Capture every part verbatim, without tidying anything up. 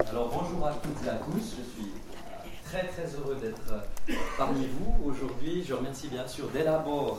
Alors bonjour à toutes et à tous, je suis très très heureux d'être parmi vous aujourd'hui. Je remercie bien sûr dès l'abord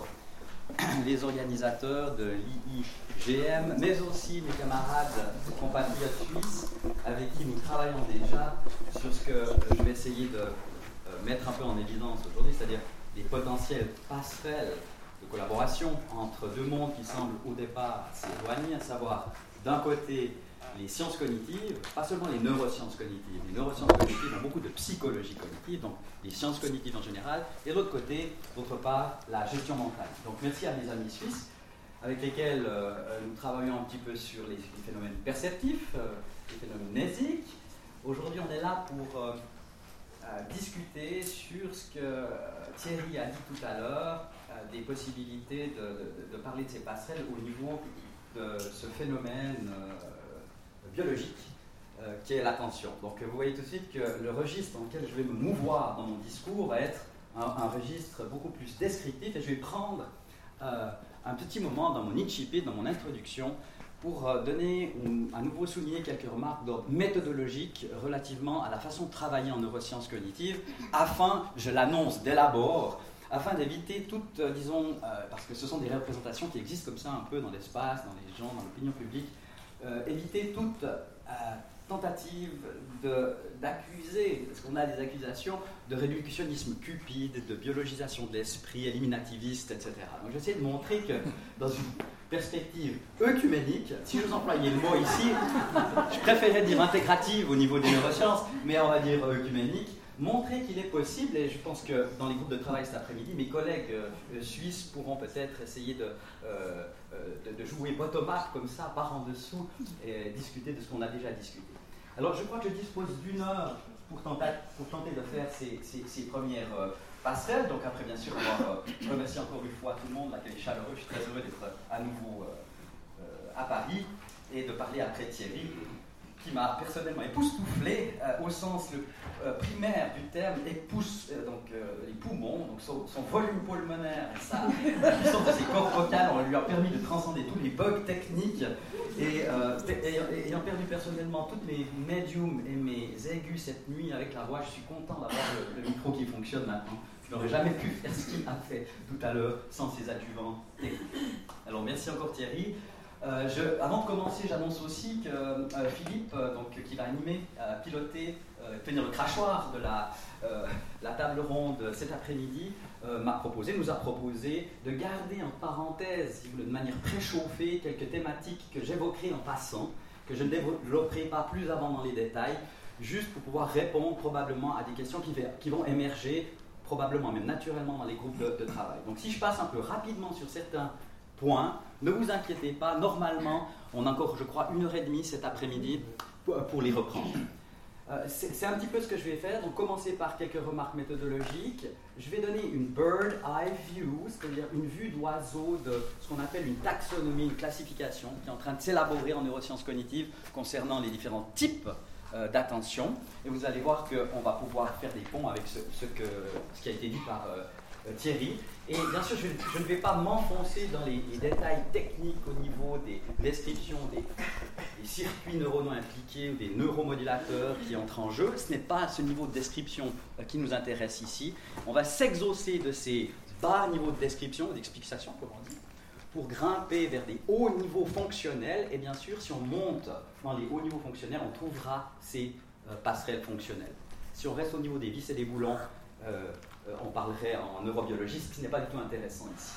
les organisateurs de l'I I G M, mais aussi mes camarades compatriotes suisses avec qui nous travaillons déjà sur ce que je vais essayer de mettre un peu en évidence aujourd'hui, c'est-à-dire des potentielles passerelles de collaboration entre deux mondes qui semblent au départ s'éloigner, à savoir d'un côté les sciences cognitives, pas seulement les neurosciences cognitives. Les neurosciences cognitives ont beaucoup de psychologie cognitive, donc les sciences cognitives en général, et de l'autre côté, d'autre part, la gestion mentale. Donc merci à mes amis suisses, avec lesquels euh, nous travaillons un petit peu sur les, les phénomènes perceptifs, euh, les phénomènes mnésiques. Aujourd'hui, on est là pour euh, euh, discuter sur ce que euh, Thierry a dit tout à l'heure, euh, des possibilités de, de, de parler de ces passerelles au niveau de ce phénomène euh, biologique euh, qui est l'attention. Donc vous voyez tout de suite que le registre dans lequel je vais me mouvoir dans mon discours va être un, un registre beaucoup plus descriptif, et je vais prendre euh, un petit moment dans mon incipit, dans mon introduction, pour euh, donner ou à nouveau souligner quelques remarques d'ordre méthodologique relativement à la façon de travailler en neurosciences cognitives, afin, je l'annonce dès l'abord, afin d'éviter toute, euh, disons, euh, parce que ce sont des représentations qui existent comme ça un peu dans l'espace, dans les gens, dans l'opinion publique, Euh, éviter toute euh, tentative de, d'accuser, parce qu'on a des accusations de réductionnisme cupide, de biologisation de l'esprit, éliminativiste, et cetera. Donc j'essaie de montrer que dans une perspective œcuménique, si je vous employais le mot ici, je préférais dire intégrative au niveau des neurosciences, mais on va dire œcuménique, montrer qu'il est possible, et je pense que dans les groupes de travail cet après-midi, mes collègues euh, suisses pourront peut-être essayer de, euh, de, de jouer bottom-up comme ça, par en dessous, et discuter de ce qu'on a déjà discuté. Alors je crois que je dispose d'une heure pour tenter, pour tenter de faire ces, ces, ces premières euh, passerelles. Donc après, bien sûr, on va euh, remercier encore une fois tout le monde, l'accueil chaleureux. Je suis très heureux d'être à nouveau euh, euh, à Paris et de parler après Thierry, qui m'a personnellement époustouflé euh, au sens le, euh, primaire du terme, épousse, euh, donc euh, les poumons, donc son, son volume pulmonaire et sa puissance de ses cordes vocales, on lui a permis de transcender tous les bugs techniques, et euh, et, ayant perdu personnellement toutes mes médiums et mes aigus cette nuit avec la voix, je suis content d'avoir le, le micro qui fonctionne maintenant. Je n'aurais jamais pu faire ce qu'il a fait tout à l'heure sans ses adjuvants techniques. Alors merci encore Thierry. Euh, je, avant de commencer, j'annonce aussi que euh, Philippe, euh, donc, qui va animer, euh, piloter, euh, tenir le crachoir de la, euh, la table ronde cet après-midi, euh, m'a proposé, nous a proposé de garder en parenthèse, si vous voulez, de manière préchauffée, quelques thématiques que j'évoquerai en passant, que je ne développerai pas plus avant dans les détails, juste pour pouvoir répondre probablement à des questions qui, qui vont émerger, probablement même naturellement dans les groupes de, de travail. Donc si je passe un peu rapidement sur certains points, ne vous inquiétez pas, normalement, on a encore, je crois, une heure et demie cet après-midi pour, pour les reprendre. Euh, c'est, c'est un petit peu ce que je vais faire, donc commencer par quelques remarques méthodologiques. Je vais donner une bird eye view, c'est-à-dire une vue d'oiseau de ce qu'on appelle une taxonomie, une classification, qui est en train de s'élaborer en neurosciences cognitives concernant les différents types euh, d'attention. Et vous allez voir qu'on va pouvoir faire des ponts avec ce, ce, que, ce qui a été dit par euh, Thierry. Et bien sûr, je, je ne vais pas m'enfoncer dans les, les détails techniques au niveau des descriptions des, des circuits neuronaux impliqués ou des neuromodulateurs qui entrent en jeu. Ce n'est pas ce niveau de description qui nous intéresse ici. On va s'exaucer de ces bas niveaux de description, d'explication, comme on dit, pour grimper vers des hauts niveaux fonctionnels. Et bien sûr, si on monte dans les hauts niveaux fonctionnels, on trouvera ces euh, passerelles fonctionnelles. Si on reste au niveau des vis et des boulons, euh, on parlerait en neurobiologie, ce qui n'est pas du tout intéressant ici.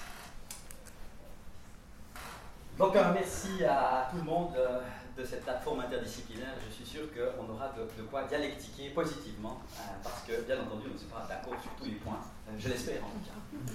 Donc un merci à tout le monde euh, de cette plateforme interdisciplinaire. Je suis sûr qu'on aura de, de quoi dialectiquer positivement, euh, parce que bien entendu on ne sera pas d'accord sur tous les points, euh, je l'espère en tout cas.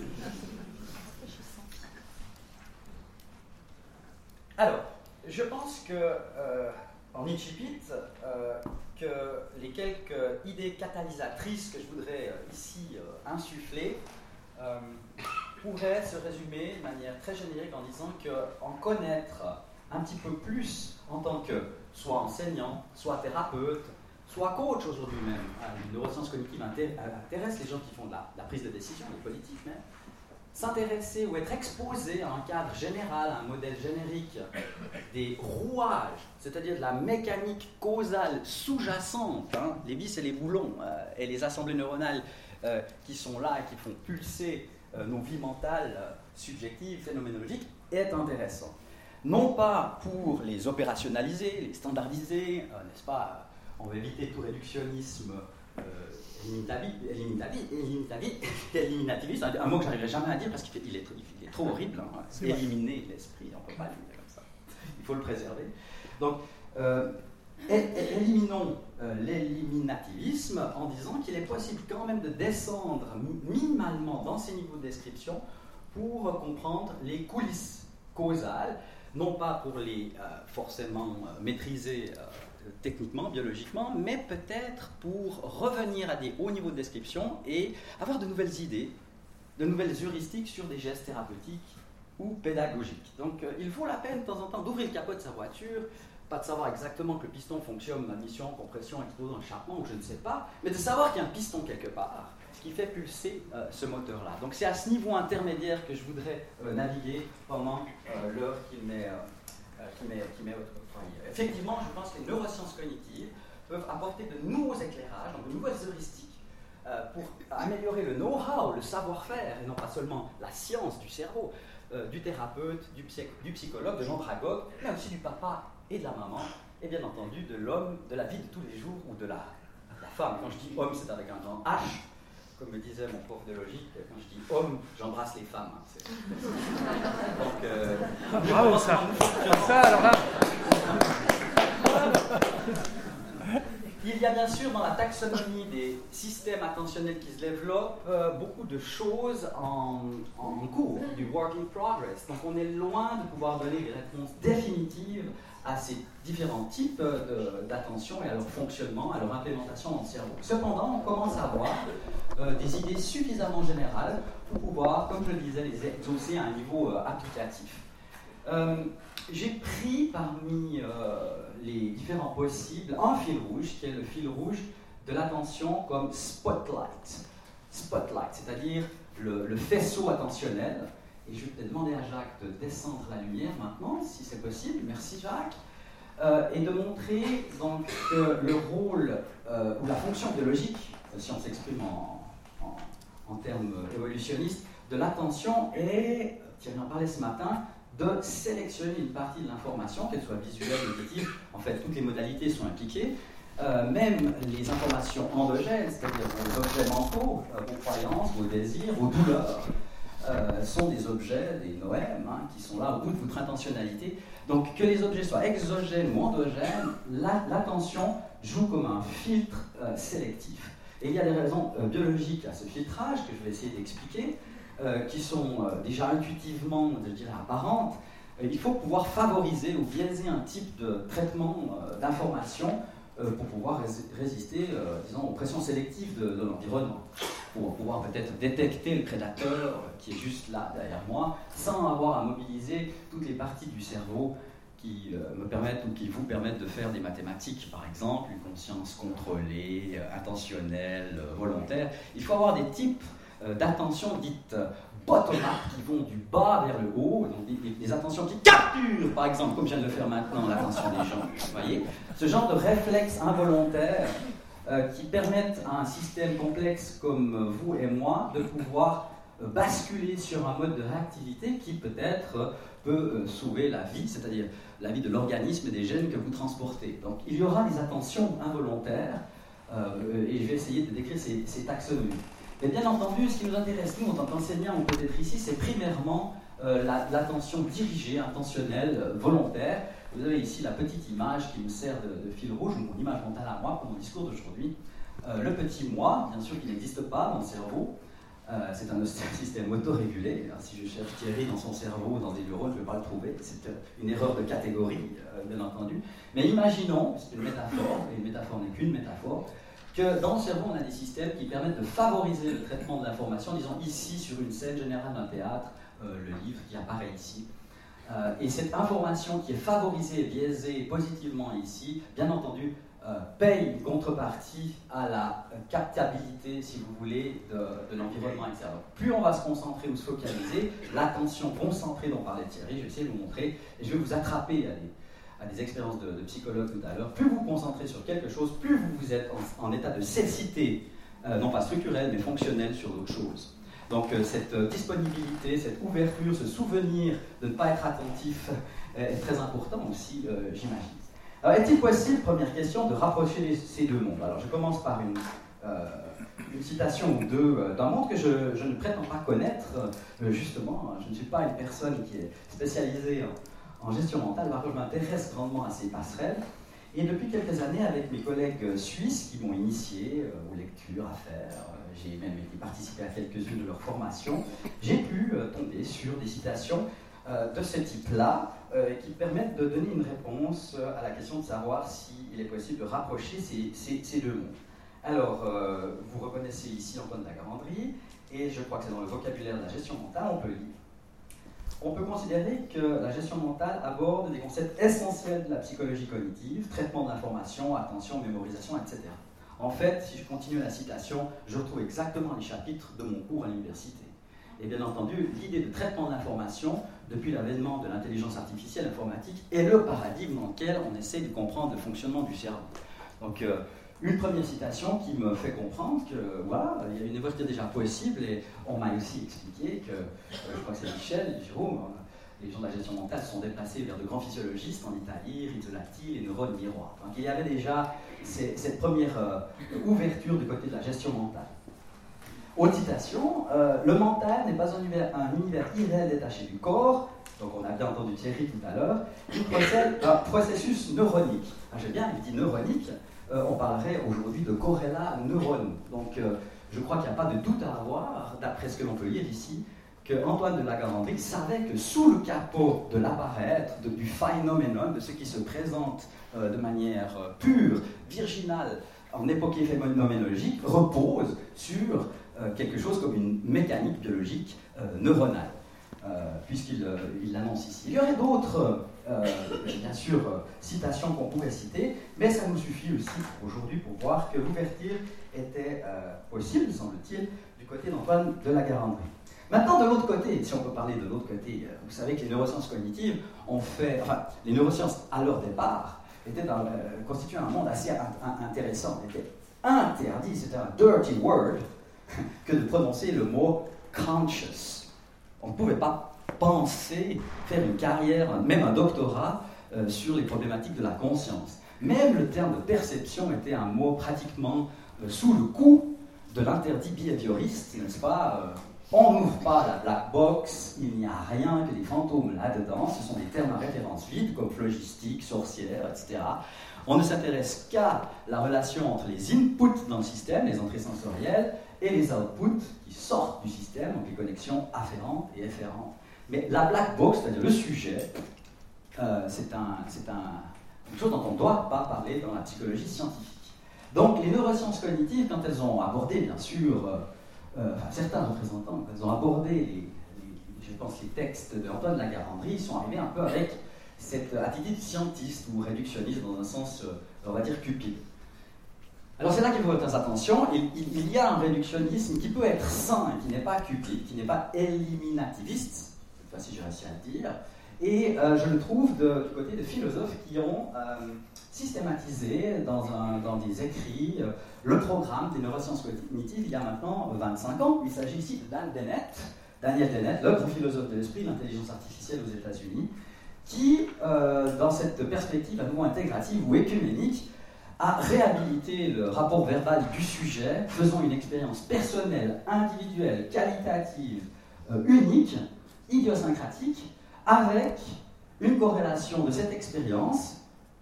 Alors, je pense que euh, en incipit, euh, que les quelques idées catalysatrices que je voudrais euh, ici euh, insuffler euh, pourraient se résumer de manière très générique en disant qu'en connaître un petit peu plus en tant que soit enseignant, soit thérapeute, soit coach aujourd'hui même, hein, les neurosciences cognitives intéressent les gens qui font de la, de la prise de décision, les politiques même, s'intéresser ou être exposé à un cadre général, à un modèle générique des rouages, c'est-à-dire de la mécanique causale sous-jacente, hein, les vis et les boulons, euh, et les assemblées neuronales euh, qui sont là et qui font pulser euh, nos vies mentales, euh, subjectives, phénoménologiques, est intéressant. Non pas pour les opérationnaliser, les standardiser, euh, n'est-ce pas, on veut éviter tout réductionnisme euh, éliminativisme, un, un mot que je n'arriverai jamais à dire parce qu'il est, il est, il est trop horrible, hein, éliminer l'esprit, on ne peut pas le dire comme ça, il faut le préserver. Donc, euh, éliminons euh, l'éliminativisme en disant qu'il est possible quand même de descendre minimalement dans ces niveaux de description pour euh, comprendre les coulisses causales, non pas pour les euh, forcément euh, maîtriser euh, techniquement, biologiquement, mais peut-être pour revenir à des hauts niveaux de description et avoir de nouvelles idées, de nouvelles heuristiques sur des gestes thérapeutiques ou pédagogiques. Donc euh, il vaut la peine de temps en temps d'ouvrir le capot de sa voiture, pas de savoir exactement que le piston fonctionne, admission, compression, explosion, échappement, ou je ne sais pas, mais de savoir qu'il y a un piston quelque part qui fait pulser euh, ce moteur-là. Donc c'est à ce niveau intermédiaire que je voudrais euh, naviguer pendant euh, l'heure qui m'est euh, qui m'est qui m'est Effectivement, je pense que les neurosciences cognitives peuvent apporter de nouveaux éclairages, donc de nouvelles heuristiques, euh, pour améliorer le know-how, le savoir-faire, et non pas seulement la science du cerveau, euh, du thérapeute, du, psy- du psychologue, de l'andragogue, mais aussi du papa et de la maman, et bien entendu de l'homme, de la vie de tous les jours, ou de la, la femme. Quand je dis homme, c'est avec un grand H, comme me disait mon prof de logique, quand je dis homme, j'embrasse les femmes. Hein, c'est... Donc, euh, bravo ça. Ça, alors là. Il y a bien sûr dans la taxonomie des systèmes attentionnels qui se développent euh, beaucoup de choses en, en cours, du work in progress. Donc on est loin de pouvoir donner des réponses définitives à ces différents types de, d'attention et à leur fonctionnement, à leur implémentation dans le cerveau. Cependant, on commence à avoir euh, des idées suffisamment générales pour pouvoir, comme je le disais, les exaucer à un niveau euh, applicatif. Euh, j'ai pris parmi euh, les différents possibles un fil rouge, qui est le fil rouge de l'attention comme spotlight. Spotlight, c'est-à-dire le, le faisceau attentionnel. Et je vais peut-être demander à Jacques de descendre la lumière maintenant, si c'est possible. Merci Jacques. Euh, et de montrer donc que le rôle euh, ou la fonction biologique, si on s'exprime en, en, en termes évolutionnistes, de l'attention est, Thierry en parlait ce matin, de sélectionner une partie de l'information, qu'elle soit visuelle ou auditive. En fait, toutes les modalités sont impliquées. Euh, même les informations endogènes, c'est-à-dire vos objets mentaux, euh, vos croyances, vos désirs, vos douleurs, euh, sont des objets, des noèmes, hein, qui sont là au bout de votre intentionnalité. Donc que les objets soient exogènes ou endogènes, la, l'attention joue comme un filtre euh, sélectif. Et il y a des raisons euh, biologiques à ce filtrage que je vais essayer d'expliquer. Euh, qui sont euh, déjà intuitivement, je dirais, apparentes. Euh, il faut pouvoir favoriser ou biaiser un type de traitement euh, d'information euh, pour pouvoir rés- résister, euh, disons, aux pressions sélectives de, de l'environnement, pour pouvoir peut-être détecter le prédateur euh, qui est juste là, derrière moi, sans avoir à mobiliser toutes les parties du cerveau qui euh, me permettent ou qui vous permettent de faire des mathématiques, par exemple, une conscience contrôlée, euh, intentionnelle, euh, volontaire. Il faut avoir des types d'attention dites bottom-up, qui vont du bas vers le haut, donc des, des, des attentions qui capturent, par exemple, comme je viens de le faire maintenant, l'attention des gens. Vous voyez, ce genre de réflexes involontaires euh, qui permettent à un système complexe comme vous et moi de pouvoir euh, basculer sur un mode de réactivité qui peut-être euh, peut euh, sauver la vie, c'est-à-dire la vie de l'organisme et des gènes que vous transportez. Donc il y aura des attentions involontaires euh, et je vais essayer de décrire ces, ces taxonomies. Et bien entendu, ce qui nous intéresse, nous, en tant qu'enseignants, ou peut-être ici, c'est primairement euh, la, l'attention dirigée, intentionnelle, euh, volontaire. Vous avez ici la petite image qui me sert de, de fil rouge, mon image mentale à moi pour mon discours d'aujourd'hui. Euh, le petit moi, bien sûr, qui n'existe pas dans le cerveau. Euh, c'est un système autorégulé. Alors, si je cherche Thierry dans son cerveau, dans des neurones, je ne vais pas le trouver. C'est une erreur de catégorie, euh, bien entendu. Mais imaginons, c'est une métaphore, et une métaphore n'est qu'une métaphore, que dans le cerveau, on a des systèmes qui permettent de favoriser le traitement de l'information, disons ici, sur une scène générale d'un théâtre, euh, le livre qui apparaît ici. Euh, et cette information qui est favorisée, biaisée positivement ici, bien entendu, euh, paye une contrepartie à la captabilité, si vous voulez, de, de l'environnement extérieur. Plus on va se concentrer ou se focaliser, l'attention concentrée dont parlait Thierry, je vais essayer de vous montrer, et je vais vous attraper à des, à des expériences de, de psychologue tout à l'heure. Plus vous vous concentrez sur quelque chose, plus vous, vous êtes en, en état de cécité, euh, non pas structurelle, mais fonctionnelle sur d'autres choses. Donc euh, cette euh, disponibilité, cette ouverture, ce souvenir de ne pas être attentif euh, est très important aussi, euh, j'imagine. Alors est-il possible, première question, de rapprocher les, ces deux mondes? Alors je commence par une, euh, une citation ou deux euh, d'un monde que je, je ne prétends pas connaître, euh, justement. Je ne suis pas une personne qui est spécialisée en, en gestion mentale, par contre je m'intéresse grandement à ces passerelles. Et depuis quelques années, avec mes collègues suisses qui m'ont initié euh, aux lectures à faire, euh, j'ai même été participé à quelques-unes de leurs formations, j'ai pu euh, tomber sur des citations euh, de ce type-là euh, qui permettent de donner une réponse euh, à la question de savoir s'il est possible de rapprocher ces, ces, ces deux mondes. Alors, euh, vous reconnaissez ici Antoine de La Garandrie, et je crois que c'est dans le vocabulaire de la gestion mentale, on peut lire. On peut considérer que la gestion mentale aborde des concepts essentiels de la psychologie cognitive, traitement de l'information, attention, mémorisation, et cetera. En fait, si je continue la citation, je retrouve exactement les chapitres de mon cours à l'université. Et bien entendu, l'idée de traitement de l'information, depuis l'avènement de l'intelligence artificielle informatique, est le paradigme dans lequel on essaie de comprendre le fonctionnement du cerveau. Donc, euh, une première citation qui me fait comprendre que, voilà, il y a une évolution déjà possible, et on m'a aussi expliqué que, euh, je crois que c'est Michel, Jérôme, les gens de la gestion mentale se sont déplacés vers de grands physiologistes en Italie, Rizzolatti, les neurones miroirs. Donc il y avait déjà ces, cette première euh, ouverture du côté de la gestion mentale. Autre citation, euh, le mental n'est pas un univers, un univers irréel détaché du corps, donc on a bien entendu Thierry tout à l'heure, il procède d'un processus neuronique. Ah, j'ai bien dit neuronique, euh, on parlerait aujourd'hui de corrélat neurone. Donc euh, je crois qu'il n'y a pas de doute à avoir, d'après ce que l'on peut lire ici, que Antoine de La Garandrie savait que sous le capot de l'apparaître, du phénoménon, de ce qui se présente euh, de manière euh, pure, virginale, en époque phénoménologique, repose sur euh, quelque chose comme une mécanique biologique euh, neuronale, euh, puisqu'il euh, il l'annonce ici. Il y aurait d'autres, euh, bien sûr, euh, citations qu'on pourrait citer, mais ça nous suffit aussi aujourd'hui pour voir que l'ouverture était euh, possible, semble-t-il, du côté d'Antoine de La Garandrie. Maintenant, de l'autre côté, si on peut parler de l'autre côté, vous savez que les neurosciences cognitives ont fait, enfin, les neurosciences à leur départ étaient dans, euh, constituaient un monde assez in, in, intéressant. Il était interdit, c'était un dirty word, que de prononcer le mot conscious. On ne pouvait pas penser, faire une carrière, même un doctorat, euh, sur les problématiques de la conscience. Même le terme de perception était un mot pratiquement euh, sous le coup de l'interdit behavioriste, n'est-ce pas euh, On n'ouvre pas la black box, il n'y a rien que des fantômes là-dedans, ce sont des termes à référence vide comme phlogistique, sorcière, et cetera. On ne s'intéresse qu'à la relation entre les inputs dans le système, les entrées sensorielles, et les outputs qui sortent du système, donc les connexions afférentes et efférentes. Mais la black box, c'est-à-dire le sujet, euh, c'est un, c'est un, une chose dont on ne doit pas parler dans la psychologie scientifique. Donc les neurosciences cognitives, quand elles ont abordé, bien sûr, euh, Euh, enfin, certains représentants, quand ils ont abordé, les, les, je pense, les textes d'Antoine de La Garandrie, ils sont arrivés un peu avec cette attitude scientiste ou réductionniste dans un sens, euh, on va dire, cupide. Alors c'est là qu'il faut faire attention, il, il, il y a un réductionnisme qui peut être sain, qui n'est pas cupide, qui n'est pas éliminativiste, cette fois-ci j'ai réussi à le dire, et euh, je le trouve de, du côté de philosophes qui ont euh, systématisé dans, un, dans des écrits euh, le programme des neurosciences cognitives il y a maintenant vingt-cinq ans. Il s'agit ici de Dan Dennett, Daniel Dennett, le grand philosophe de l'esprit, l'intelligence artificielle aux États-Unis, qui, euh, dans cette perspective à nouveau intégrative ou écuménique, a réhabilité le rapport verbal du sujet, faisant une expérience personnelle, individuelle, qualitative, euh, unique, idiosyncratique, avec une corrélation de cette expérience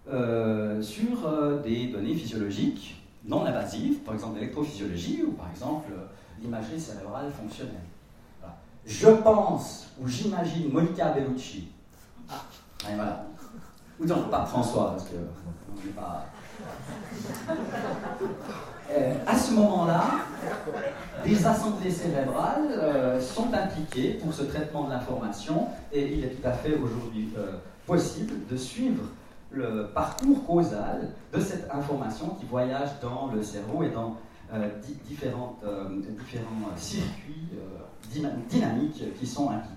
euh, sur euh, des données physiologiques non invasives, par exemple l'électrophysiologie ou par exemple l'imagerie cérébrale fonctionnelle. Voilà. Je pense ou j'imagine Monica Bellucci. Ah, et voilà. Ou non, pas François, parce que on n'est pas. Euh, à ce moment-là, des assemblées cérébrales euh, sont impliquées pour ce traitement de l'information et il est tout à fait aujourd'hui euh, possible de suivre le parcours causal de cette information qui voyage dans le cerveau et dans euh, di- différentes, euh, différents circuits euh, dynamiques qui sont impliqués.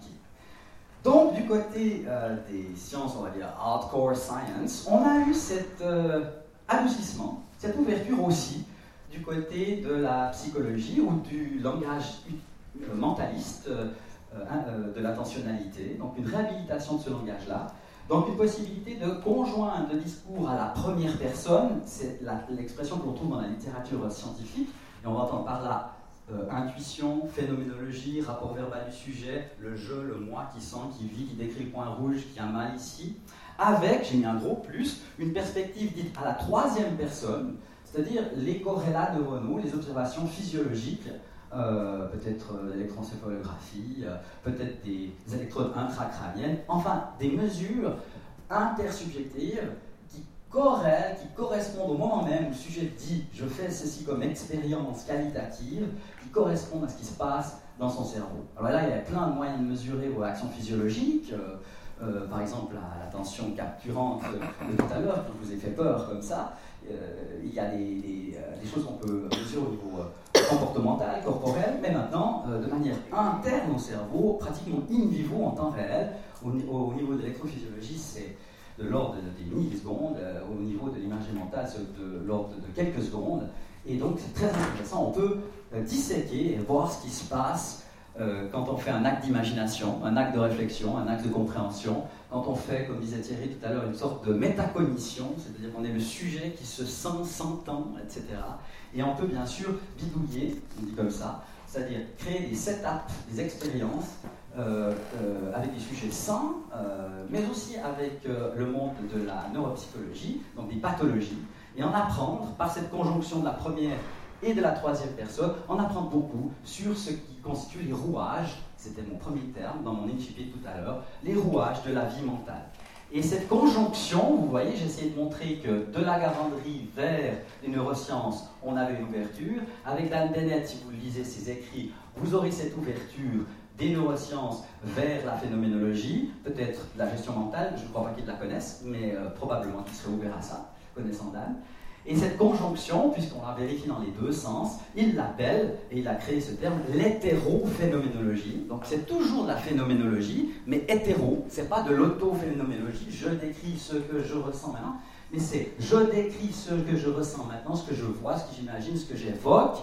Donc, du côté euh, des sciences, on va dire hardcore science, on a eu cet euh, adoucissement, cette ouverture aussi du côté de la psychologie ou du langage euh, mentaliste euh, euh, de l'attentionnalité, donc une réhabilitation de ce langage-là, donc une possibilité de conjoindre le discours à la première personne, c'est la, l'expression que l'on trouve dans la littérature scientifique, et on va entendre par là Euh, intuition, phénoménologie, rapport verbal du sujet, le je, le moi qui sent, qui vit, qui décrit le point rouge, qui a mal ici, avec, j'ai mis un gros plus, une perspective dite à la troisième personne, c'est-à-dire les corrélats neuronaux, les observations physiologiques, euh, peut-être euh, l'électroencéphalographie, euh, peut-être des électrodes intracrâniennes, enfin des mesures intersubjectives corrèlent, qui correspondent au moment même où le sujet dit « je fais ceci comme expérience qualitative », qui correspondent à ce qui se passe dans son cerveau. Alors là, il y a plein de moyens de mesurer vos réactions physiologiques, euh, euh, par exemple la, la tension capturante de, de tout à l'heure, qui vous a fait peur comme ça. Euh, il y a des, des, euh, des choses qu'on peut mesurer au niveau euh, comportemental, corporel, mais maintenant, euh, de manière interne au cerveau, pratiquement in vivo, en temps réel, au, au niveau de l'électrophysiologie, c'est de l'ordre des millisecondes, euh, au niveau de l'imagerie mentale, c'est de l'ordre de quelques secondes. Et donc, c'est très intéressant. On peut euh, disséquer et voir ce qui se passe euh, quand on fait un acte d'imagination, un acte de réflexion, un acte de compréhension, quand on fait, comme disait Thierry tout à l'heure, une sorte de métacognition, c'est-à-dire qu'on est le sujet qui se sent, s'entend, et cetera. Et on peut bien sûr bidouiller, on dit comme ça, c'est-à-dire créer des setups, des expériences, Euh, euh, avec des sujets sains, euh, mais aussi avec euh, le monde de la neuropsychologie, donc des pathologies, et en apprendre, par cette conjonction de la première et de la troisième personne, en apprendre beaucoup sur ce qui constitue les rouages, c'était mon premier terme dans mon incipit tout à l'heure, les rouages de la vie mentale. Et cette conjonction, vous voyez, j'ai essayé de montrer que de la gavanderie vers les neurosciences, on avait une ouverture. Avec Dan Dennett, si vous lisez ses écrits, vous aurez cette ouverture des neurosciences vers la phénoménologie, peut-être la gestion mentale, je ne crois pas qu'ils la connaissent, mais euh, probablement qu'ils seraient ouverts à ça, connaissant Dan. Et cette conjonction, puisqu'on la vérifie dans les deux sens, il l'appelle, et il a créé ce terme, l'hétérophénoménologie. Donc c'est toujours de la phénoménologie, mais hétéro, c'est pas de l'autophénoménologie, je décris ce que je ressens maintenant, mais c'est je décris ce que je ressens maintenant, ce que je vois, ce que j'imagine, ce que j'évoque,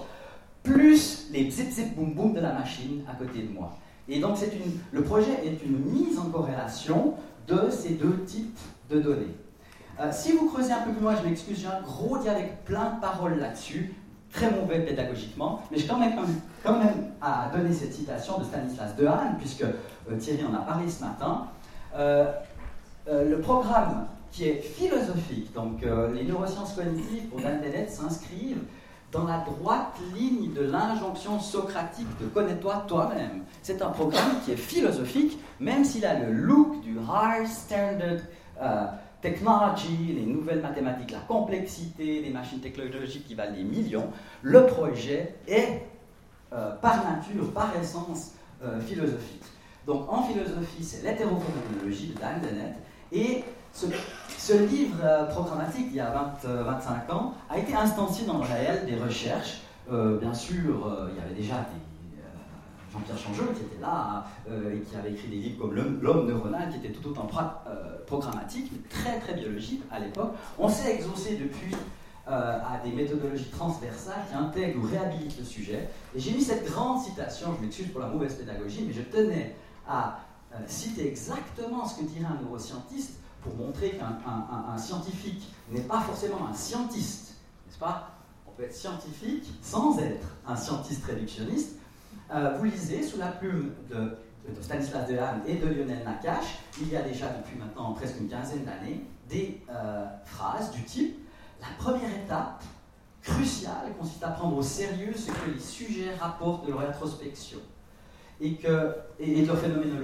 plus les zip zip boum boum de la machine à côté de moi. Et donc c'est une, le projet est une mise en corrélation de ces deux types de données. Euh, si vous creusez un peu plus loin, je m'excuse, j'ai un gros dialecte plein de paroles là-dessus, très mauvais pédagogiquement, mais j'ai quand même, quand même à donner cette citation de Stanislas Dehaene, puisque euh, Thierry en a parlé ce matin. Euh, euh, le programme qui est philosophique, donc euh, les neurosciences cognitives pour Dan Dennett s'inscrivent dans la droite ligne de l'injonction socratique de connais-toi toi-même. C'est un programme qui est philosophique, même s'il a le look du high standard euh, technology, les nouvelles mathématiques, la complexité, les machines technologiques qui valent des millions. Le projet est, euh, par nature, par essence, euh, philosophique. Donc en philosophie, c'est l'hétérophénoménologie de Dan Dennett, et ce, ce livre euh, programmatique, il y a vingt, vingt-cinq ans, a été instancié dans le réel des recherches. Euh, bien sûr, euh, il y avait déjà des, euh, Jean-Pierre Changeux qui était là euh, et qui avait écrit des livres comme L'homme neuronal, qui était tout autant pra- euh, programmatique, mais très très biologique à l'époque. On s'est exaucé depuis euh, à des méthodologies transversales qui intègrent ou réhabilitent le sujet. Et j'ai mis cette grande citation, je m'excuse pour la mauvaise pédagogie, mais je tenais à euh, citer exactement ce que dirait un neuroscientiste pour montrer qu'un un, un, un scientifique n'est pas forcément un scientiste, n'est-ce pas? On peut être scientifique sans être un scientiste réductionniste. Euh, vous lisez sous la plume de, de Stanislas Dehaene et de Lionel Nakache, il y a déjà depuis maintenant presque une quinzaine d'années, des euh, phrases du type « La première étape cruciale consiste à prendre au sérieux ce que les sujets rapportent de leur introspection et, que, et, et de leur phénoménologie.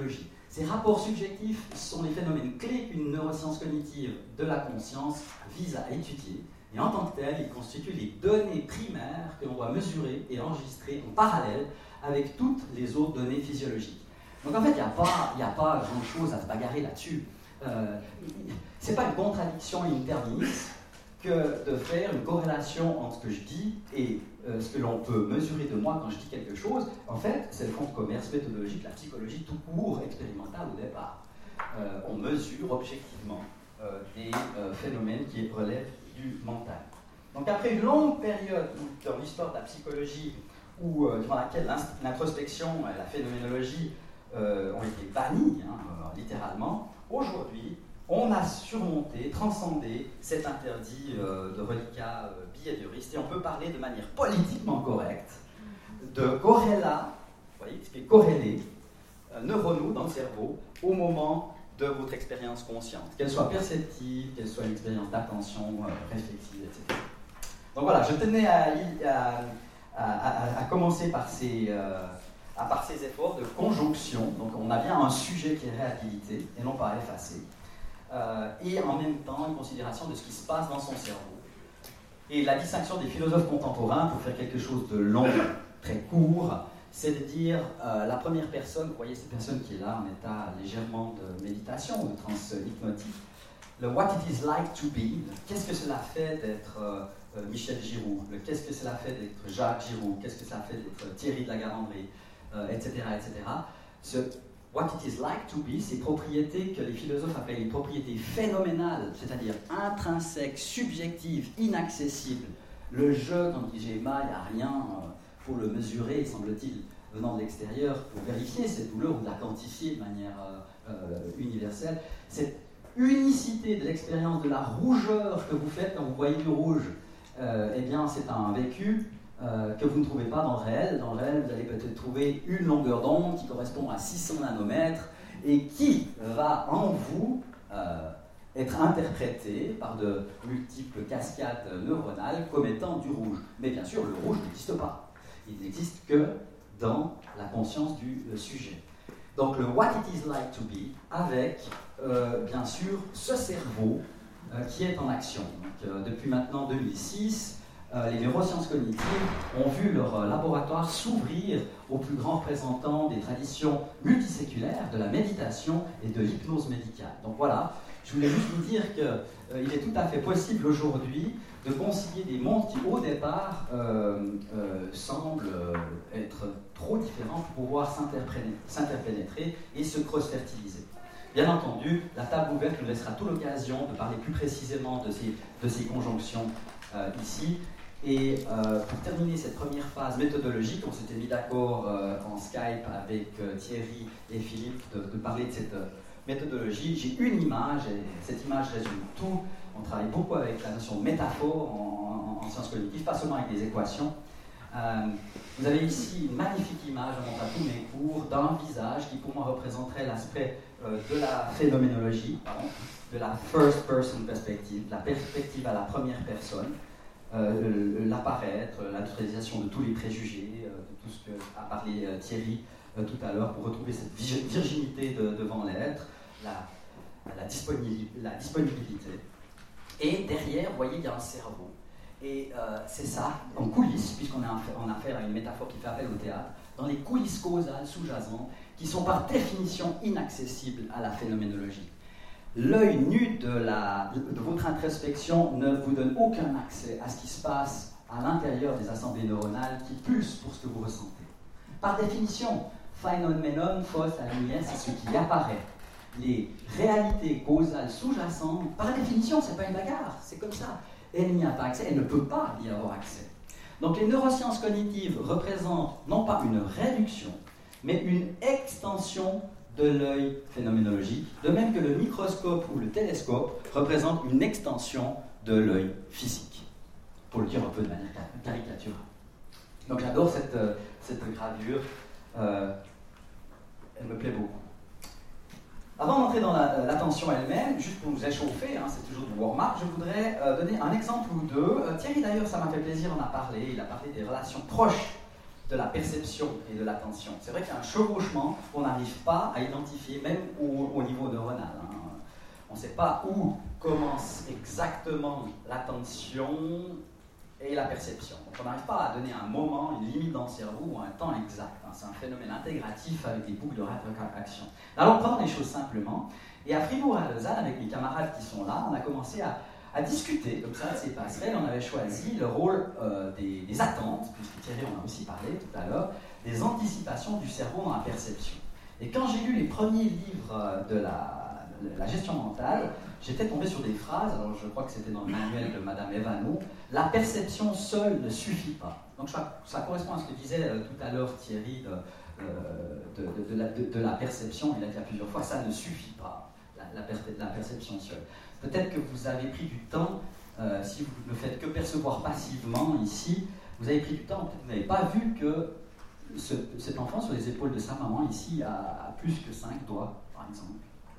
Ces rapports subjectifs sont les phénomènes clés qu'une neuroscience cognitive de la conscience vise à étudier. Et en tant que tel, ils constituent les données primaires que l'on doit mesurer et enregistrer en parallèle avec toutes les autres données physiologiques. Donc en fait, il n'y a pas, y a pas grand-chose à se bagarrer là-dessus. Euh, ce n'est pas une contradiction in terminis que de faire une corrélation entre ce que je dis et euh, ce que l'on peut mesurer de moi quand je dis quelque chose. En fait, c'est le fonds de commerce méthodologique, la psychologie tout court, expérimentale au départ. Euh, on mesure objectivement euh, des euh, phénomènes qui relèvent du mental. Donc après une longue période dans l'histoire de la psychologie où, euh, durant laquelle l'introspection et la phénoménologie euh, ont été bannies, hein, euh, littéralement, aujourd'hui, on a surmonté, transcendé cet interdit euh, de reliquat euh, behavioriste et on peut parler de manière politiquement correcte de corrélat, vous voyez, ce qui est corrélé, euh, neuronaux dans le cerveau au moment de votre expérience consciente, qu'elle soit perceptive, qu'elle soit une expérience d'attention, euh, réflexive, et cetera. Donc voilà, je tenais à, à, à, à commencer par ces, euh, à, par ces efforts de conjonction. Donc on a bien un sujet qui est réhabilité et non pas effacé. Euh, et en même temps une considération de ce qui se passe dans son cerveau. Et la distinction des philosophes contemporains, pour faire quelque chose de long, très court, c'est de dire euh, la première personne, vous voyez cette personne qui est là en état légèrement de méditation ou de transe hypnotique, le what it is like to be, qu'est-ce que cela fait d'être euh, Michel Giroux, le qu'est-ce que cela fait d'être Jacques Giroux, qu'est-ce que cela fait d'être Thierry de la Garandrie, euh, et cetera, et cetera. Ce what it is like to be, ces propriétés que les philosophes appellent les propriétés phénoménales, c'est-à-dire intrinsèques, subjectives, inaccessibles. Le je, quand il dit j'ai mal, il n'y a rien euh, pour le mesurer, semble-t-il, venant de l'extérieur, pour vérifier cette douleur ou la quantifier de manière euh, euh, universelle. Cette unicité de l'expérience de la rougeur que vous faites quand vous voyez du rouge, euh, eh bien c'est un vécu Euh, que vous ne trouvez pas dans le réel. Dans le réel, vous allez peut-être trouver une longueur d'onde qui correspond à six cents nanomètres et qui va en vous euh, être interprétée par de multiples cascades neuronales comme étant du rouge. Mais bien sûr, le rouge n'existe pas. Il n'existe que dans la conscience du euh, sujet. Donc le what it is like to be avec, euh, bien sûr, ce cerveau euh, qui est en action. Donc, euh, depuis maintenant deux mille six, Euh, les neurosciences cognitives ont vu leur euh, laboratoire s'ouvrir aux plus grands représentants des traditions multiséculaires de la méditation et de l'hypnose médicale. Donc voilà, je voulais juste vous dire qu'il euh, est tout à fait possible aujourd'hui de concilier des mondes qui au départ euh, euh, semblent euh, être trop différents pour pouvoir s'interpénétrer et se cross-fertiliser. Bien entendu, la table ouverte nous laissera toute l'occasion de parler plus précisément de ces, de ces conjonctions euh, ici. Et euh, pour terminer cette première phase méthodologique, on s'était mis d'accord euh, en Skype avec euh, Thierry et Philippe de, de parler de cette euh, méthodologie. J'ai une image et cette image résume tout. On travaille beaucoup avec la notion de métaphore en, en, en sciences cognitives, pas seulement avec des équations. Euh, vous avez ici une magnifique image, on montre à tous mes cours, d'un visage qui pour moi représenterait l'aspect euh, de la phénoménologie, pardon, de la first person perspective, la perspective à la première personne. Euh, l'apparaître, la neutralisation de tous les préjugés, euh, de tout ce que a parlé euh, Thierry euh, tout à l'heure, pour retrouver cette virginité de, devant l'être, la, la, disponibilité, la disponibilité. Et derrière, vous voyez, il y a un cerveau. Et euh, c'est ça, en coulisses, puisqu'on a en affaire à une métaphore qui fait appel au théâtre, dans les coulisses causales sous-jacentes, qui sont par définition inaccessibles à la phénoménologie. L'œil nu de, la, de votre introspection ne vous donne aucun accès à ce qui se passe à l'intérieur des assemblées neuronales qui pulsent pour ce que vous ressentez. Par définition, phénoménon, fausse à la lumière, c'est ce qui apparaît. Les réalités causales sous-jacentes, par définition, ce n'est pas une bagarre, c'est comme ça. Elle n'y a pas accès, elle ne peut pas y avoir accès. Donc les neurosciences cognitives représentent non pas une réduction, mais une extension de l'œil phénoménologique, de même que le microscope ou le télescope représente une extension de l'œil physique, pour le dire un peu de manière caricaturale. Donc j'adore cette, euh, cette gravure, euh, elle me plaît beaucoup. Avant d'entrer dans la, l'attention elle-même, juste pour nous échauffer, hein, c'est toujours du warm-up, je voudrais euh, donner un exemple ou deux. Euh, Thierry d'ailleurs, ça m'a fait plaisir, on a parlé, il a parlé des relations proches de la perception et de l'attention. C'est vrai qu'il y a un chevauchement qu'on n'arrive pas à identifier, même au, au niveau neuronal. Hein. On ne sait pas où commence exactement l'attention et la perception. Donc on n'arrive pas à donner un moment, une limite dans le cerveau ou un temps exact. Hein. C'est un phénomène intégratif avec des boucles de rétroaction. Alors prenons les choses simplement. Et à Fribourg à Lausanne, avec les camarades qui sont là, on a commencé à, à discuter comme ça de ces passerelles. On avait choisi le rôle euh, des, des attentes, puisque Thierry en a aussi parlé tout à l'heure, des anticipations du cerveau dans la perception. Et quand j'ai lu les premiers livres de la, de la gestion mentale, j'étais tombé sur des phrases, alors je crois que c'était dans le manuel de Madame Evano, « La perception seule ne suffit pas ». Donc ça, ça correspond à ce que disait euh, tout à l'heure Thierry de, euh, de, de, de, la, de, de la perception. Il a dit à plusieurs fois, ça ne suffit pas. La, per la perception seule. Peut-être que vous avez pris du temps, euh, si vous ne faites que percevoir passivement ici, vous avez pris du temps, peut-être que vous n'avez pas vu que ce, cet enfant sur les épaules de sa maman ici a, a plus que cinq doigts, par exemple.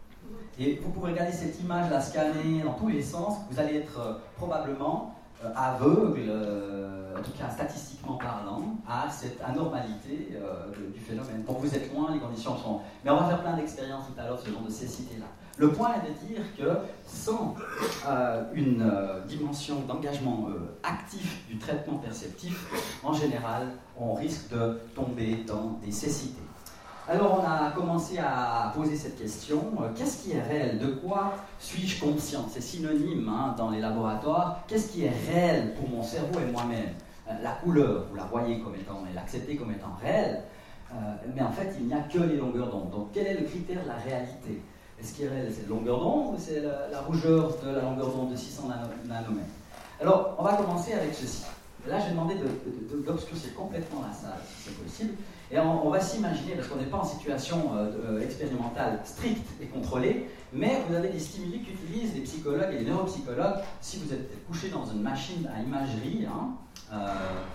Et vous pouvez regarder cette image-là scanner dans tous les sens, vous allez être euh, probablement euh, aveugle, euh, en tout cas statistiquement parlant, à cette anormalité euh, de, du phénomène. Donc vous êtes loin, les conditions sont... Mais on va faire plein d'expériences tout à l'heure, ce genre de cécité-là. Le point est de dire que sans euh, une euh, dimension d'engagement euh, actif du traitement perceptif, en général, on risque de tomber dans des cécités. Alors on a commencé à poser cette question, euh, qu'est-ce qui est réel? De quoi suis-je conscient? C'est synonyme hein, dans les laboratoires. Qu'est-ce qui est réel pour mon cerveau et moi-même? euh, La couleur, vous la voyez comme étant, et l'acceptez comme étant réelle, euh, mais en fait il n'y a que les longueurs d'onde. Donc quel est le critère de la réalité? Est-ce qui est réel? C'est la longueur d'onde ou c'est la, la rougeur de la longueur d'onde de six cents nanomètres? Alors, on va commencer avec ceci. Là, j'ai demandé d'obscurcir de, de, complètement la salle, si c'est possible. Et on, on va s'imaginer, parce qu'on n'est pas en situation euh, expérimentale stricte et contrôlée, mais vous avez des stimuli qu'utilisent les psychologues et les neuropsychologues. Si vous êtes couché dans une machine à imagerie, hein, euh,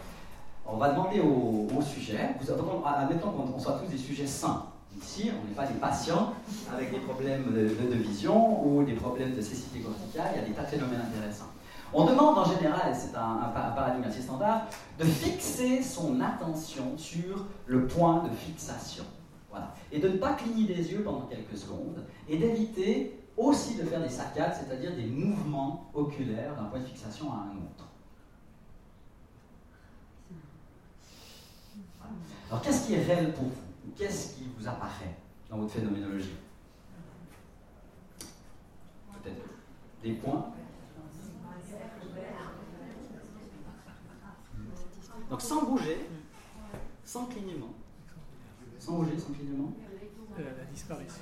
on va demander au, au sujet, vous, admettons qu'on soit tous des sujets sains. Ici, on n'est pas des patients avec des problèmes de, de, de vision ou des problèmes de cécité corticale, il y a des tas de phénomènes intéressants. On demande en général, c'est un, un, un paradigme assez standard, de fixer son attention sur le point de fixation. Voilà. Et de ne pas cligner des yeux pendant quelques secondes et d'éviter aussi de faire des saccades, c'est-à-dire des mouvements oculaires d'un point de fixation à un autre. Voilà. Alors, qu'est-ce qui est réel pour vous? Qu'est-ce qui vous apparaît dans votre phénoménologie? Peut-être des points. Donc sans bouger, sans clignement. Sans bouger, sans clignement. La, la disparition.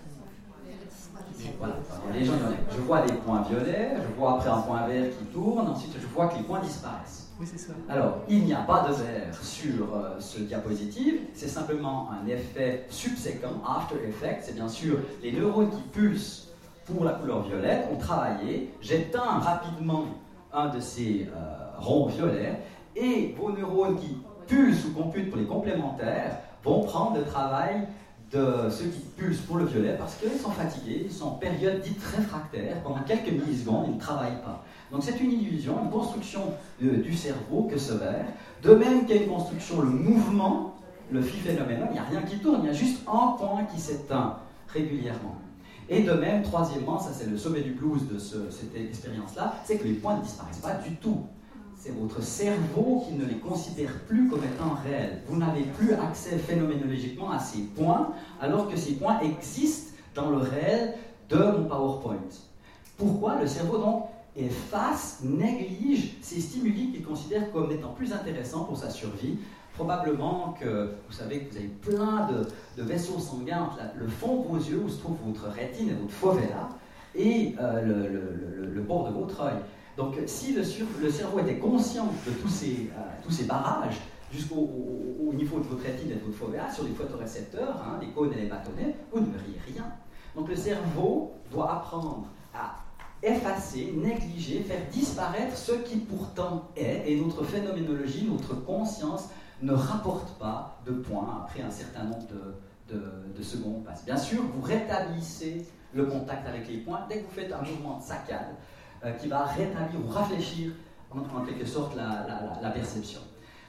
Voilà. Alors, les gens, je vois des points violets, je vois après un point vert qui tourne, ensuite je vois que les points disparaissent. Oui, c'est ça. Alors, il n'y a pas de vert sur euh, ce diapositive, c'est simplement un effet subséquent, after effect, c'est bien sûr les neurones qui pulsent pour la couleur violette ont travaillé, j'éteins rapidement un de ces euh, ronds violets, et vos neurones qui pulsent ou computent pour les complémentaires vont prendre le travail de ceux qui pulsent pour le violet parce qu'ils sont fatigués, ils sont en période dite réfractaire, pendant quelques millisecondes, ils ne travaillent pas. Donc c'est une illusion, une construction euh, du cerveau que ce vert, de même qu'il y a une construction, le mouvement, le phénomène, il n'y a rien qui tourne, il y a juste un point qui s'éteint régulièrement. Et de même, troisièmement, ça c'est le sommet du blues de ce, cette expérience-là, c'est que les points ne disparaissent pas du tout. C'est votre cerveau qui ne les considère plus comme étant réels. Vous n'avez plus accès phénoménologiquement à ces points, alors que ces points existent dans le réel de mon PowerPoint. Pourquoi le cerveau donc efface, néglige ces stimuli qu'il considère comme étant plus intéressants pour sa survie? Probablement que vous savez que vous avez plein de, de vaisseaux sanguins entre la, le fond de vos yeux, où se trouve votre rétine et votre fovea, et euh, le, le, le, le bord de votre œil. Donc, si le, sur, le cerveau était conscient de tous ces, euh, tous ces barrages jusqu'au au, au niveau de votre rétine et de votre fovea, sur les photorécepteurs, hein, les cônes et les bâtonnets, vous ne verriez rien. Donc, le cerveau doit apprendre à effacer, négliger, faire disparaître ce qui pourtant est, et notre phénoménologie, notre conscience ne rapporte pas de points après un certain nombre de, de, de secondes passent. Bien sûr, vous rétablissez le contact avec les points dès que vous faites un mouvement de saccade, qui va rétablir ou rafraîchir en, en quelque sorte la, la, la perception.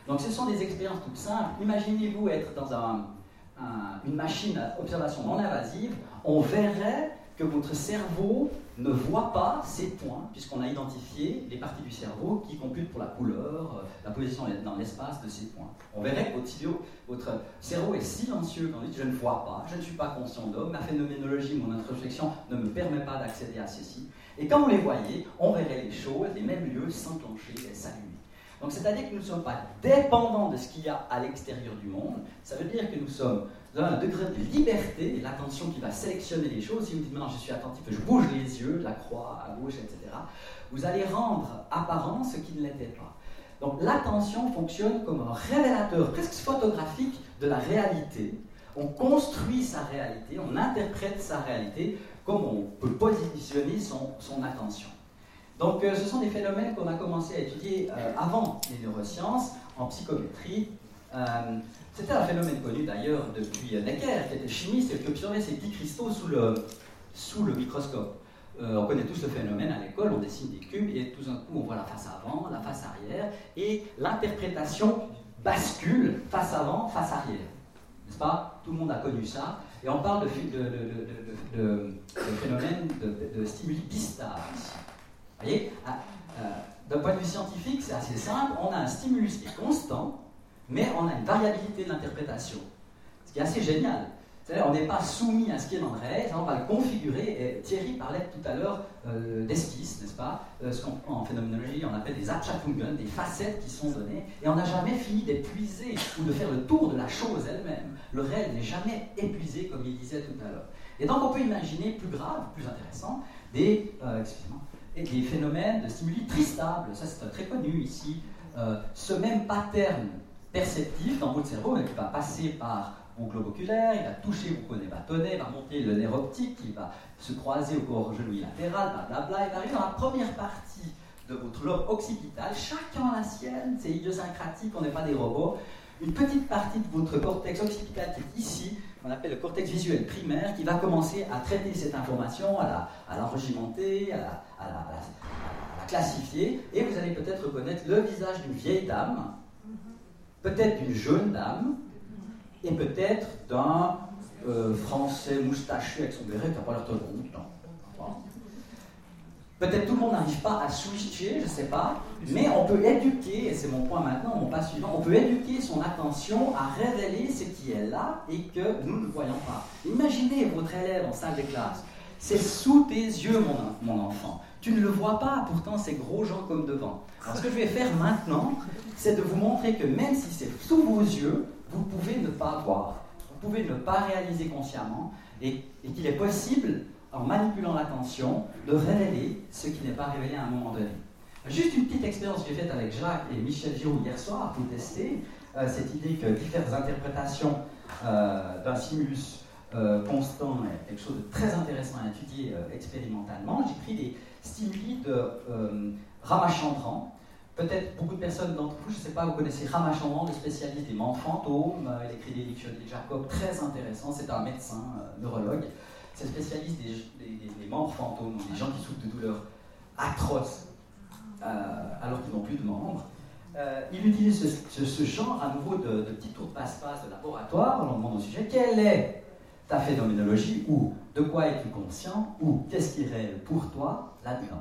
Donc ce sont des expériences toutes simples. Imaginez-vous être dans un, un, une machine à observation non invasive, on verrait que votre cerveau ne voit pas ces points, puisqu'on a identifié les parties du cerveau qui computent pour la couleur, la position dans l'espace de ces points. On verrait que votre, votre cerveau est silencieux quand il dit « je ne vois pas, je ne suis pas conscient d'homme, ma phénoménologie, mon introspection ne me permet pas d'accéder à ceci ». Et quand vous les voyez, on verrait les choses, les mêmes lieux s'enclencher et s'allumer. Donc c'est-à-dire que nous ne sommes pas dépendants de ce qu'il y a à l'extérieur du monde, ça veut dire que nous sommes dans un degré de liberté, et l'attention qui va sélectionner les choses. Si vous dites maintenant je suis attentif, je bouge les yeux, la croix à gauche, et cetera, vous allez rendre apparent ce qui ne l'était pas. Donc l'attention fonctionne comme un révélateur presque photographique de la réalité. On construit sa réalité, on interprète sa réalité comme on peut positionner son, son attention. Donc euh, ce sont des phénomènes qu'on a commencé à étudier euh, avant les neurosciences, en psychométrie. Euh, C'était un phénomène connu d'ailleurs depuis Necker, qui était chimiste et qui observait ces petits cristaux sous le, sous le microscope. Euh, on connaît tous le phénomène à l'école, on dessine des cubes et tout d'un coup on voit la face avant, la face arrière, et l'interprétation bascule face avant, face arrière. N'est-ce pas? Tout le monde a connu ça. Et on parle de, de, de, de, de, de, de phénomène de, de stimuli bistables ici. Vous voyez, euh, d'un point de vue scientifique, c'est assez simple. On a un stimulus qui est constant, mais on a une variabilité de l'interprétation. Ce qui est assez génial. C'est-à-dire, on n'est pas soumis à ce qui est dans le réel, on va le configurer. Et Thierry parlait tout à l'heure euh, d'esquisses, n'est-ce pas? euh, Ce qu'en phénoménologie, on appelle des Abschattungen, des facettes qui sont données. Et on n'a jamais fini d'épuiser ou de faire le tour de la chose elle-même. Le réel n'est jamais épuisé, comme il disait tout à l'heure. Et donc, on peut imaginer, plus grave, plus intéressant, des, euh, excusez-moi, des phénomènes de stimuli tristables. Ça, c'est très connu ici. Euh, ce même pattern perceptif dans votre cerveau, qui va passer par vos globes oculaires, il va toucher vos cônes bâtonnets, il va monter le nerf optique, il va se croiser au corps genouille latéral, blablabla, il va arriver dans la première partie de votre lobe occipital, chacun a la sienne, c'est idiosyncratique, on n'est pas des robots. Une petite partie de votre cortex occipital qui est ici, qu'on appelle le cortex visuel primaire, qui va commencer à traiter cette information, à l'enregimenter, à, la, à, la, à, la, à la classifier, et vous allez peut-être reconnaître le visage d'une vieille dame, peut-être d'une jeune dame, et peut-être d'un euh, Français moustachu avec son béret qui n'a pas l'air très bon. Peut-être tout le monde n'arrive pas à switcher, je ne sais pas, mais on peut éduquer, et c'est mon point maintenant, mon pas suivant, on peut éduquer son attention à révéler ce qui est là et que nous ne voyons pas. Imaginez votre élève en salle de classe, c'est sous tes yeux mon, mon enfant. Tu ne le vois pas, pourtant c'est gros gens comme devant. Alors ce que je vais faire maintenant, c'est de vous montrer que même si c'est sous vos yeux, vous pouvez ne pas voir, vous pouvez ne pas réaliser consciemment, et, et qu'il est possible, en manipulant l'attention, de révéler ce qui n'est pas révélé à un moment donné. Juste une petite expérience que j'ai faite avec Jacques et Michel Giraud hier soir pour tester euh, cette idée que différentes interprétations euh, d'un stimulus euh, constant est quelque chose de très intéressant à étudier euh, expérimentalement. J'ai pris des stimuli de euh, Ramachandran. Peut-être beaucoup de personnes d'entre vous, je ne sais pas, vous connaissez Ramachandran, le spécialiste des membres fantômes. Euh, il a écrit des dictionnaires Jacob très intéressants. C'est un médecin, euh, neurologue. C'est spécialiste des, des, des membres fantômes, des gens qui souffrent de douleurs atroces euh, alors qu'ils n'ont plus de membres. Euh, il utilise ce, ce, ce genre à nouveau de, de petits tours de passe-passe de laboratoire. On demande au sujet quelle est ta phénoménologie, ou de quoi es-tu conscient, ou qu'est-ce qui est réel pour toi là-dedans.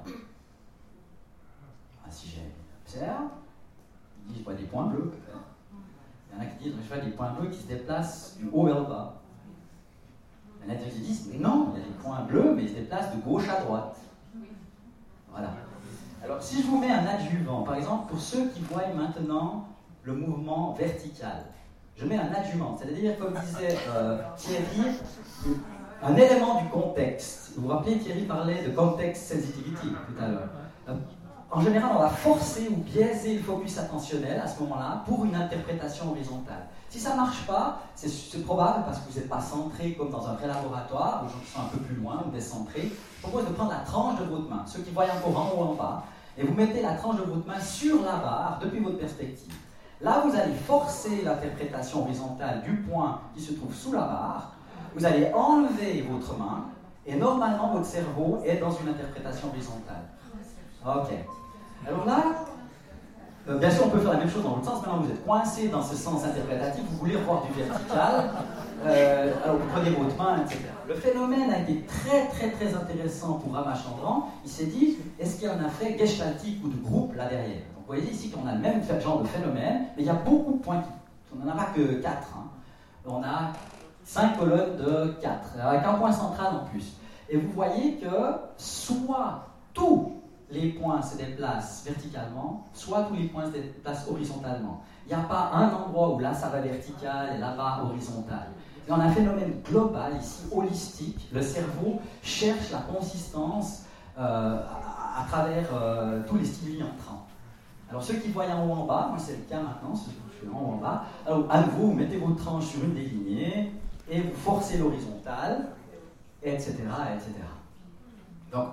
Un sujet observe, il dit je vois des points bleus. Il y en a qui disent je vois des points bleus qui se déplacent du haut vers le bas. Il y en a qui disent mais non, il y a des points bleus mais ils se déplacent de gauche à droite. Voilà. Alors si je vous mets un adjuvant, par exemple pour ceux qui voient maintenant le mouvement vertical, je mets un adjuvant, c'est-à-dire comme disait euh, Thierry, un élément du contexte. Vous vous rappelez, Thierry parlait de context sensitivity tout à l'heure. En général, on va forcer ou biaiser le focus attentionnel à ce moment-là pour une interprétation horizontale. Si ça ne marche pas, c'est, c'est probable parce que vous n'êtes pas centré comme dans un vrai laboratoire, les gens qui sont un peu plus loin ou décentrés. Je propose de prendre la tranche de votre main, ceux qui voient encore en haut ou en bas, et vous mettez la tranche de votre main sur la barre depuis votre perspective. Là, vous allez forcer l'interprétation horizontale du point qui se trouve sous la barre, vous allez enlever votre main, et normalement, votre cerveau est dans une interprétation horizontale. Ok. Alors là, Euh, bien sûr, on peut faire la même chose dans l'autre sens. Maintenant, vous êtes coincé dans ce sens interprétatif, vous voulez revoir du vertical, euh, alors vous prenez votre main, et cetera. Le phénomène a été très, très, très intéressant pour Ramachandran. Il s'est dit, est-ce qu'il y a un effet gestaltique ou de groupe là derrière? Donc, vous voyez ici qu'on a le même genre de phénomène, mais il y a beaucoup de points qui... On n'en a pas que quatre. Hein. On a cinq colonnes de quatre, avec un point central en plus. Et vous voyez que soit tous les points se déplacent verticalement, soit tous les points se déplacent horizontalement. Il n'y a pas un endroit où là ça va vertical et là-bas horizontal. Et on a un phénomène global ici, holistique. Le cerveau cherche la consistance euh, à, à travers euh, tous les stimuli entrants. Alors ceux qui voient en haut en bas, moi c'est le cas maintenant, je suis en haut en bas, alors à nouveau vous mettez votre tranche sur une des lignées et vous forcez l'horizontale, et cetera, et cetera. Donc,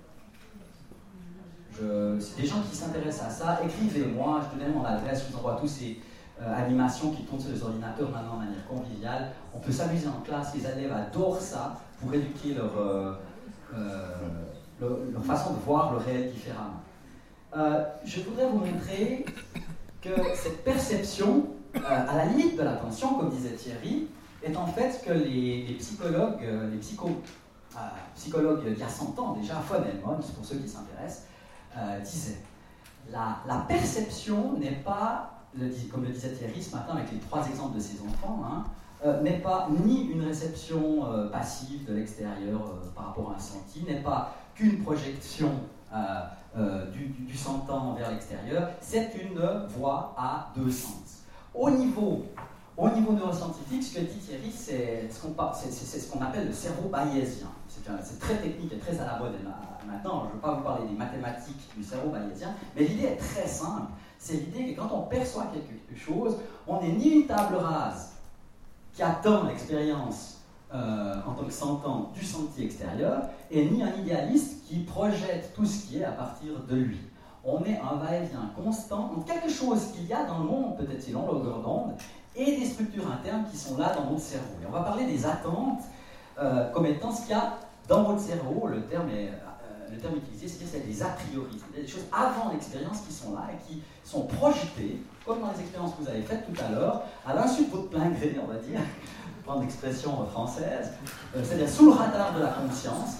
je, c'est des gens qui s'intéressent à ça, écrivez-moi, je te donne mon adresse, je vous envoie tous ces euh, animations qui tournent sur les ordinateurs maintenant de manière conviviale. On peut s'amuser en classe, les élèves adorent ça pour éduquer leur, euh, euh, leur, leur façon de voir le réel différemment. Euh, je voudrais vous montrer que cette perception, euh, à la limite de l'attention, comme disait Thierry, est en fait ce que les, les psychologues, les psycho, euh, psychologues il y a cent ans déjà, von Helmont, pour ceux qui s'intéressent, euh, disaient. La, la perception n'est pas, le, comme le disait Thierry ce matin avec les trois exemples de ses enfants, hein, euh, n'est pas ni une réception euh, passive de l'extérieur euh, par rapport à un senti, n'est pas qu'une projection euh, euh, du, du, du sentant vers l'extérieur, c'est une voie à deux sens. Au niveau Au niveau neuroscientifique, ce que dit Thierry, c'est ce qu'on, c'est, c'est, c'est ce qu'on appelle le cerveau bayésien. C'est, un, c'est très technique et très à la mode maintenant. Je ne veux pas vous parler des mathématiques du cerveau bayésien, mais l'idée est très simple. C'est l'idée que quand on perçoit quelque chose, on n'est ni une table rase qui attend l'expérience euh, en tant que sentant du senti extérieur, et ni un idéaliste qui projette tout ce qui est à partir de lui. On est un va-et-vient constant entre quelque chose qu'il y a dans le monde, peut-être c'est long longueur d'onde, et des structures internes qui sont là dans notre cerveau. Et on va parler des attentes euh, comme étant ce qu'il y a dans votre cerveau. Le terme, est, euh, le terme utilisé, c'est-à-dire c'est des a priori, c'est-à-dire des choses avant l'expérience qui sont là et qui sont projetées, comme dans les expériences que vous avez faites tout à l'heure, à l'insu de votre plein gré, on va dire, prendre l'expression française, euh, c'est-à-dire sous le radar de la conscience,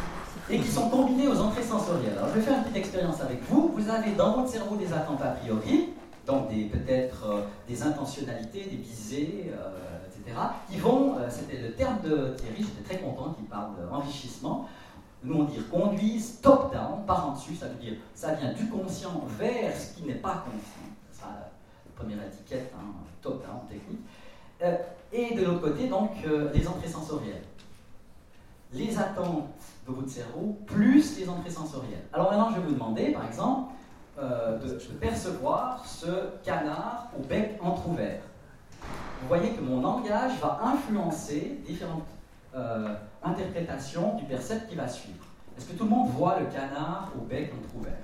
et qui sont combinées aux entrées sensorielles. Alors je vais faire une petite expérience avec vous. Vous avez dans votre cerveau des attentes a priori, donc des, peut-être euh, des intentionnalités, des visées, euh, et cetera, qui vont, euh, c'était le terme de Thierry, j'étais très content qu'il parle d'enrichissement, nous on dit conduisent top-down, par en dessus, ça veut dire ça vient du conscient vers ce qui n'est pas conscient, ça sera la première étiquette, hein, top-down technique, euh, et de l'autre côté, donc, euh, les entrées sensorielles. Les attentes de votre cerveau, plus les entrées sensorielles. Alors maintenant, je vais vous demander, par exemple, Euh, de, de percevoir ce canard au bec entrouvert. Vous voyez que mon langage va influencer différentes euh, interprétations du percept qui va suivre. Est-ce que tout le monde voit le canard au bec entrouvert?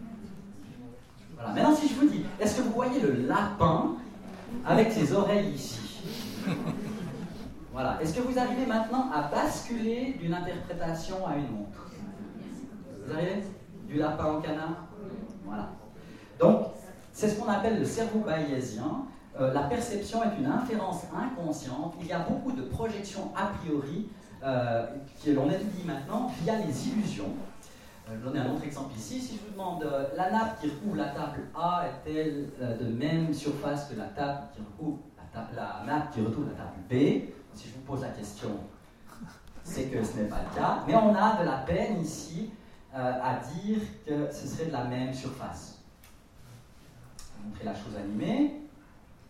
Voilà. Maintenant, si je vous dis, est-ce que vous voyez le lapin avec ses oreilles ici? Voilà. Est-ce que vous arrivez maintenant à basculer d'une interprétation à une autre? Vous arrivez? Du lapin au canard? Voilà. Donc, c'est ce qu'on appelle le cerveau bayésien. Euh, la perception est une inférence inconsciente. Il y a beaucoup de projections a priori euh, que l'on étudie maintenant via les illusions. Euh, je vais donner un autre exemple ici. Si je vous demande, euh, la nappe qui recouvre la table A est-elle euh, de même surface que la, table qui recouvre la, table, la nappe qui recouvre la table B? Si je vous pose la question, c'est que ce n'est pas le cas. Mais on a de la peine ici Euh, à dire que ce serait de la même surface. Je vais montrer la chose animée.